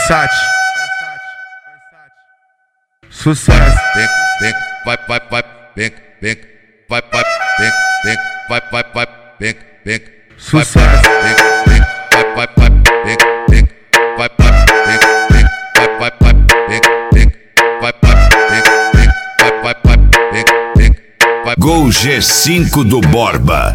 Versace. Sucesso. Vem, vai, vem, vai, vem, Sucesso. Vem, vai, vem, Gol G5 do Borba.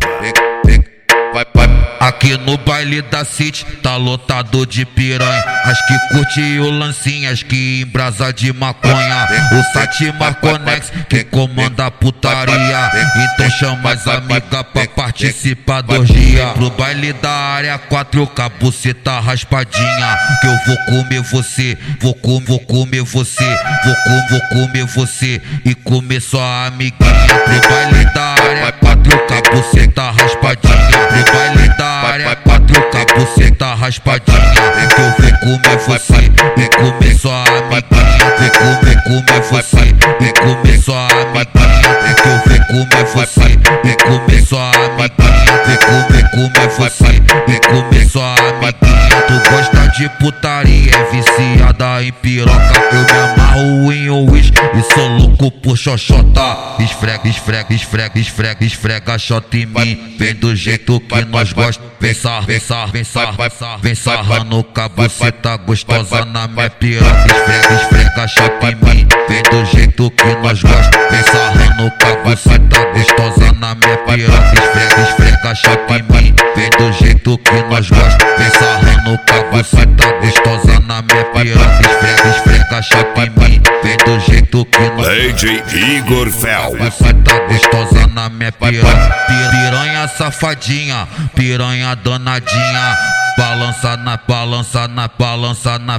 Aqui no baile da City tá lotado de piranha, as que curte o lancinho, as que embrasa de maconha. O Sati Marconex que comanda a putaria, então chama as amigas pra participar da orgia. Pro baile da área 4 com a buceta raspadinha, que eu vou comer você, vou comer você, vou comer você e comer sua amiguinha. Pro baile da área 4 com a buceta raspadinha, pro baile da área 4 com a buceta raspadinha, que eu vou comer você e comer sua amiguinha. Vou comer você e comer sua amiguinha, que eu vou comer você e comer sua amiguinha. Vou comer você e comer sua amiguinha. Tu gosta de putaria, é viciada em piroca, eu me amarro em uísque e sou louco por xoxota. Esfrega, esfrega, esfrega, esfrega, esfrega xota em mim, vem do jeito que nós gosta. Vem sarra, vem sarra, vem sarra, vem sarrando com a buceta gostosa na minha piroca. Esfrega, esfrega xota em mim, vem do jeito que nós gosta. Vem sarrando com a buceta gostosa na minha piroca. Esfrega, esfrega xota em mim, vem do jeito que nós gosta. Vem sarrando com a buceta gostosa na minha piroca. Esfrega, esfrega xota em mim, vem do jeito que nós gosta. DJ Igor Fel. Buceta gostosa na minha piroca. Piranha safadinha, piranha danadinha, balança na balança na balança na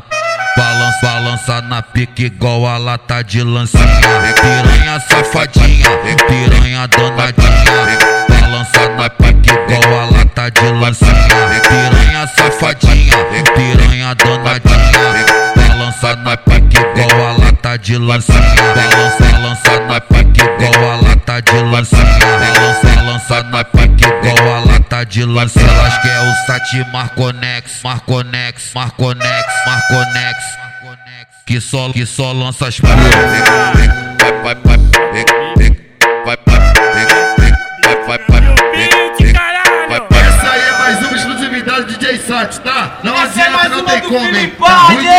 balança na pique igual a lata de lancinha. Piranha safadinha, piranha danadinha, balança na pique igual a lata de lancinha. Piranha safadinha, piranha danadinha, balança na pique igual a lata de lancinha. Balança na pique igual a lata de lancinha. Balança na pique igual a lata de lancinha. Elas quer o Sati Marconex, Marconex, Marconex, Marconex, que só lança as puras. Essa aí é mais uma exclusividade do DJ Sati, tá? Não adianta, não tem como, hein? Tá muito